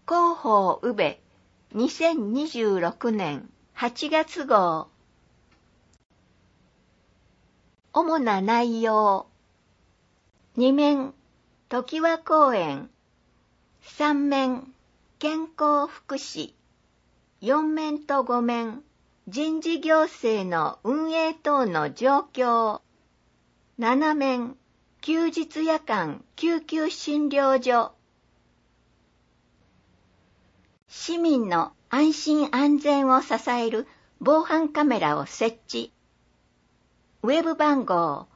広報宇部2026年8月号。主な内容。2面、常盤公園。3面、健康福祉。4面と5面、人事行政の運営等の状況。7面、休日夜間救急診療所。市民の安心安全を支える防犯カメラを設置。ウェブ番号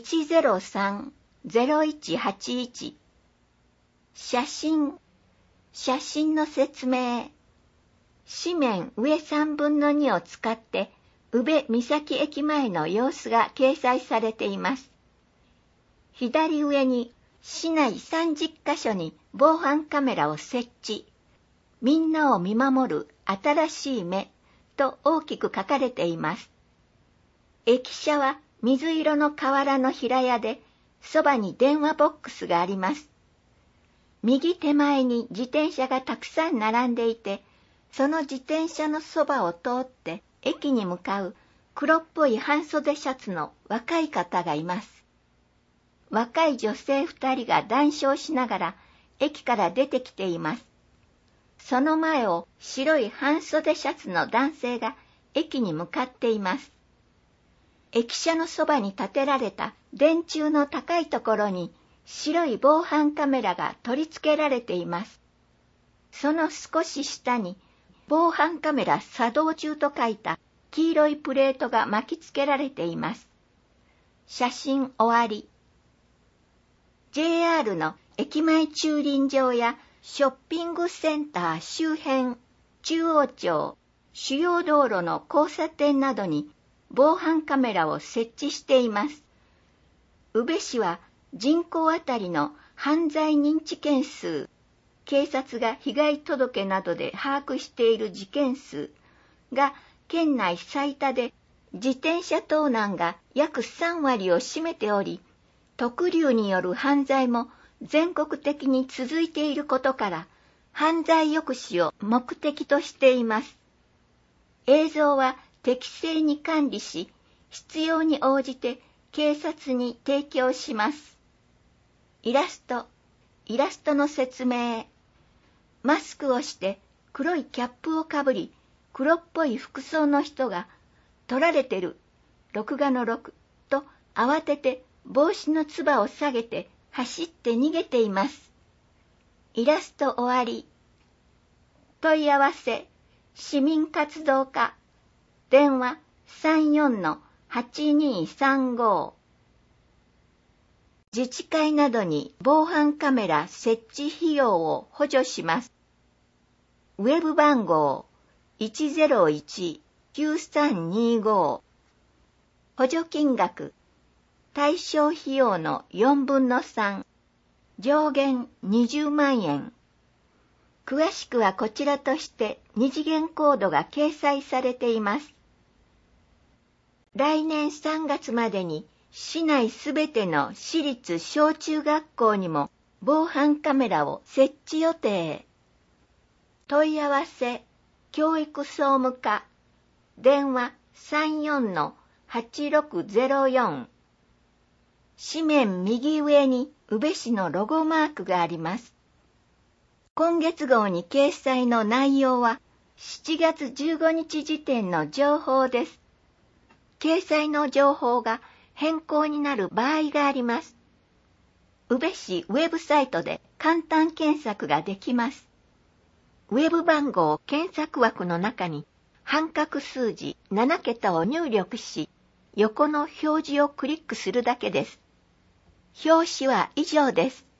103-0181。写真の説明。紙面上3分の2を使って宇部岬駅前の様子が掲載されています。左上に市内30カ所に防犯カメラを設置。みんなを見守る新しい目と大きく書かれています。駅舎は水色の瓦の平屋で、そばに電話ボックスがあります。右手前に自転車がたくさん並んでいて、その自転車のそばを通って駅に向かう黒っぽい半袖シャツの若い方がいます。若い女性2人が談笑しながら駅から出てきています。その前を白い半袖シャツの男性が駅に向かっています。駅舎のそばに建てられた電柱の高いところに白い防犯カメラが取り付けられています。その少し下に防犯カメラ作動中と書いた黄色いプレートが巻き付けられています。写真終わり。JR の駅前駐輪場やショッピングセンター周辺、中央町、主要道路の交差点などに防犯カメラを設置しています。宇部市は人口あたりの犯罪認知件数、警察が被害届などで把握している事件数が県内最多で、自転車盗難が約3割を占めており、特流による犯罪も全国的に続いていることから、犯罪抑止を目的としています。映像は適正に管理し、必要に応じて警察に提供します。イラストの説明。マスクをして黒いキャップをかぶり、黒っぽい服装の人が、撮られてる、録画の録と慌てて帽子のつばを下げて走って逃げています。イラスト終わり。問い合わせ、市民活動課、電話34-8235。自治会などに防犯カメラ設置費用を補助します。ウェブ番号 101-9325。補助金額、対象費用の4分の3、上限20万円。詳しくはこちらとして二次元コードが掲載されています。来年3月までに市内すべての市立小中学校にも防犯カメラを設置予定。問い合わせ、教育総務課、電話34-8604。紙面右上に宇部市のロゴマークがあります。今月号に掲載の内容は7月15日時点の情報です。掲載の情報が変更になる場合があります。宇部市ウェブサイトで簡単検索ができます。ウェブ番号検索枠の中に半角数字7桁を入力し、横の表示をクリックするだけです。表紙は以上です。